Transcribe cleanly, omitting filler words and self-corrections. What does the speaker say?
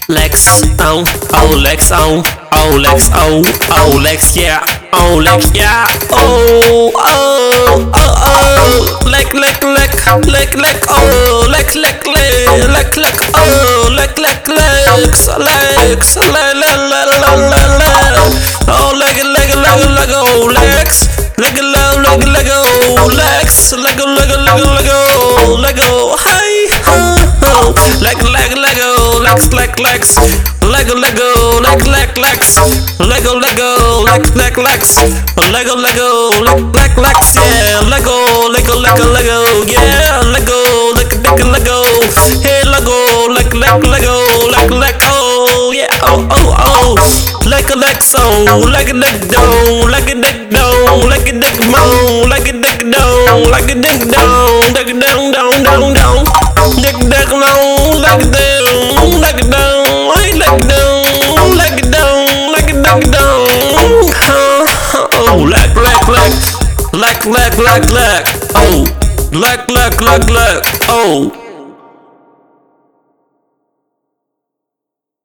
Legs on, oh legs on, oh legs oh, oh legs yeah, oh legs yeah, oh oh oh oh, leg oh, leg oh, legs oh leg oh legs, Lego, hey, ho, Lego, legs, legs, Lego, legs, Lego, legs, yeah, Lego, yeah, Lego, hey, Lego, yeah, oh, legs, oh, leg down, oh, leg, oh.